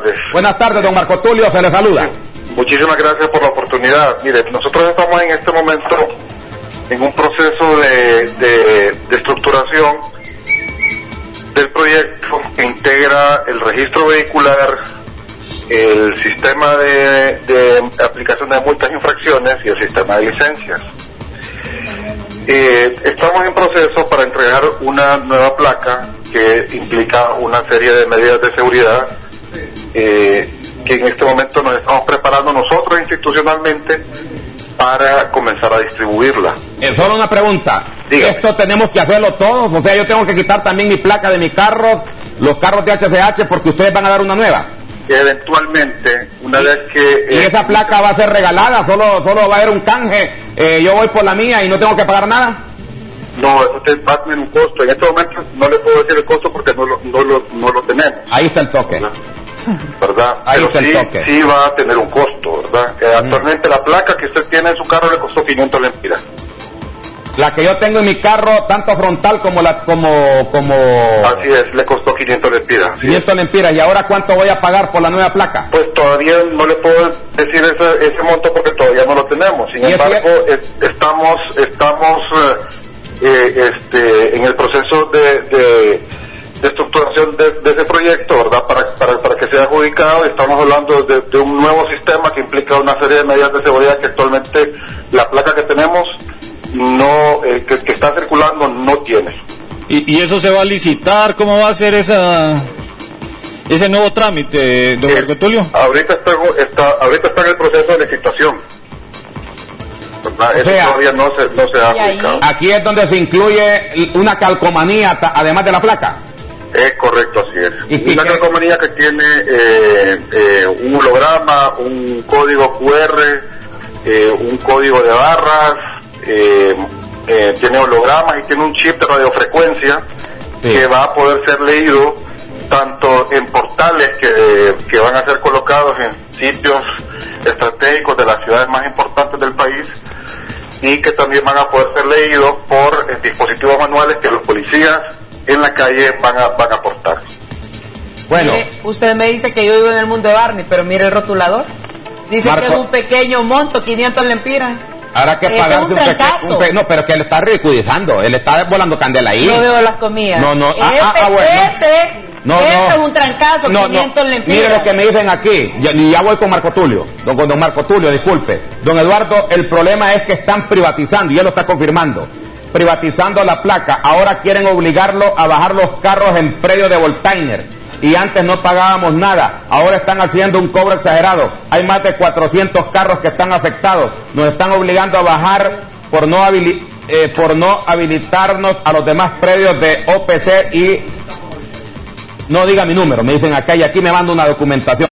tardes. Buenas tardes, don Marco Tulio, se le saluda. Muchísimas gracias por la oportunidad. Mire, nosotros estamos en este momento en un proceso de estructuración del proyecto que integra el registro vehicular, el sistema de aplicación de multas e infracciones y el sistema de licencias. Estamos en proceso para entregar una nueva placa que implica una serie de medidas de seguridad que en este momento nos estamos preparando nosotros institucionalmente para comenzar a distribuirla. Solo una pregunta. Dígame. ¿Esto tenemos que hacerlo todos? O sea, yo tengo que quitar también mi placa de mi carro, los carros de HCH, porque ustedes van a dar una nueva. Eventualmente, una vez que... ¿Y esa placa va a ser regalada? ¿Solo va a haber un canje? ¿Yo voy por la mía y no tengo que pagar nada? No, eso va a tener un costo. En este momento no le puedo decir el costo porque no lo tenemos. Ahí está el toque. ¿Verdad? Ahí pero está el toque. Sí va a tener un costo, ¿verdad? Actualmente la placa que usted tiene en su carro le costó 500 lempiras. La que yo tengo en mi carro, tanto frontal como Así es, le costó 500 lempiras. 500 lempiras. ¿Y ahora cuánto voy a pagar por la nueva placa? Pues todavía no le puedo decir ese monto porque todavía no lo tenemos. Sin embargo, estamos en el proceso de estructuración de ese proyecto, ¿verdad? Para que sea adjudicado. Estamos hablando de un nuevo sistema que implica una serie de medidas de seguridad que actualmente la placa que tenemos que está circulando no tiene. ¿Y eso se va a licitar? ¿Cómo va a ser ese nuevo trámite, don Marco Tulio? Ahorita está en el proceso de licitación. O sea, todavía no se ha aplicado. Aquí es donde se incluye una calcomanía además de la placa. Es correcto, así es. ¿Y una calcomanía que tiene un holograma, un código QR, un código de barras, tiene hologramas y tiene un chip de radiofrecuencia que va a poder ser leído tanto en portales que van a ser colocados en sitios estratégicos de las ciudades más importantes del país y que también van a poder ser leídos por dispositivos manuales que los policías en la calle van a aportar. Bueno, mire, usted me dice que yo vivo en el mundo de Barney, pero mire el rotulador. Dice Marco, que es un pequeño monto, 500 lempiras. Habrá que pagar un trancazo. No, pero que él está ridiculizando, él está volando candela ahí. No veo las comidas. No. Ese es un trancazo, 500 lempiras. Mire lo que me dicen aquí, ya voy con Marco Tulio, don Marco Tulio, disculpe. Don Eduardo, el problema es que están privatizando, y él lo está confirmando, privatizando la placa. Ahora quieren obligarlo a bajar los carros en predio de Voltainer. Y antes no pagábamos nada, ahora están haciendo un cobro exagerado. Hay más de 400 carros que están afectados. Nos están obligando a bajar por no habilitarnos a los demás predios de OPC y... No diga mi número, me dicen acá y aquí me manda una documentación.